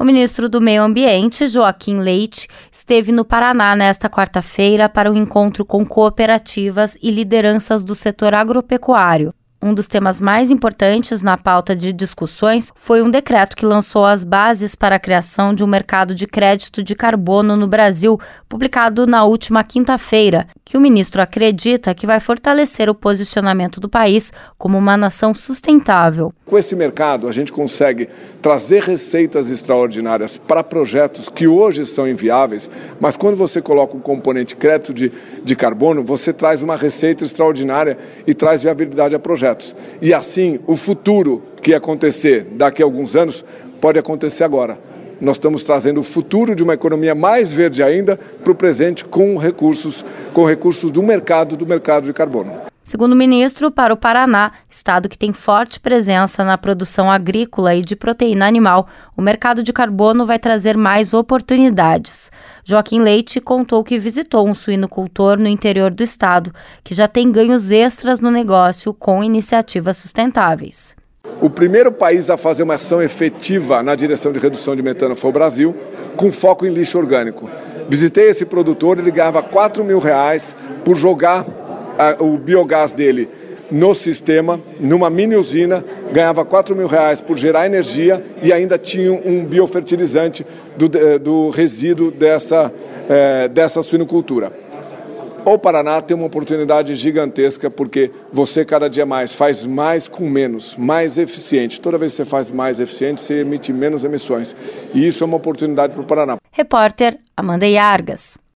O ministro do Meio Ambiente, Joaquim Leite, esteve no Paraná nesta quarta-feira para um encontro com cooperativas e lideranças do setor agropecuário. Um dos temas mais importantes na pauta de discussões foi um decreto que lançou as bases para a criação de um mercado de crédito de carbono no Brasil, publicado na última quinta-feira, que o ministro acredita que vai fortalecer o posicionamento do país como uma nação sustentável. Com esse mercado, a gente consegue trazer receitas extraordinárias para projetos que hoje são inviáveis, mas quando você coloca um componente crédito de carbono, você traz uma receita extraordinária e traz viabilidade a projetos. E assim, o futuro que ia acontecer daqui a alguns anos pode acontecer agora. Nós estamos trazendo o futuro de uma economia mais verde ainda para o presente com recursos do mercado de carbono. Segundo o ministro, para o Paraná, estado que tem forte presença na produção agrícola e de proteína animal, o mercado de carbono vai trazer mais oportunidades. Joaquim Leite contou que visitou um suinocultor no interior do estado, que já tem ganhos extras no negócio com iniciativas sustentáveis. O primeiro país a fazer uma ação efetiva na direção de redução de metano foi o Brasil, com foco em lixo orgânico. Visitei esse produtor, ele ganhava R$4.000 por jogar o biogás dele no sistema, numa mini usina, ganhava R$4.000 por gerar energia e ainda tinha um biofertilizante do resíduo dessa suinocultura. O Paraná tem uma oportunidade gigantesca porque você cada dia mais faz mais com menos, mais eficiente. Toda vez que você faz mais eficiente, você emite menos emissões. E isso é uma oportunidade para o Paraná. Repórter Amanda Iargas.